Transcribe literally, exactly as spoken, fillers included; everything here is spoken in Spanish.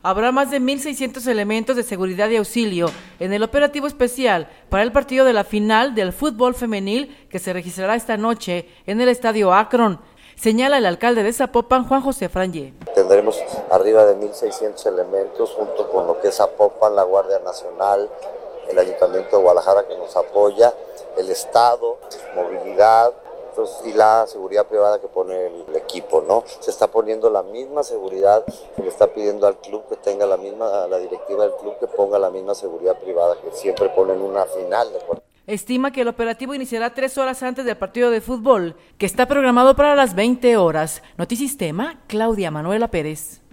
Habrá más de mil seiscientos elementos de seguridad y auxilio en el operativo especial para el partido de la final del fútbol femenil que se registrará esta noche en el Estadio Akron, señala el alcalde de Zapopan, Juan José Frangé. Tendremos arriba de mil seiscientos elementos junto con lo que es Zapopan, la Guardia Nacional, el Ayuntamiento de Guadalajara que nos apoya, el Estado, movilidad, entonces, y la seguridad privada que pone el equipo, ¿no? Se está poniendo la misma seguridad que le está pidiendo al club, que tenga la misma, la directiva del club que ponga la misma seguridad privada que siempre ponen una final de partido. Estima que el operativo iniciará tres horas antes del partido de fútbol, que está programado para las veinte horas. Notisistema, Claudia Manuela Pérez.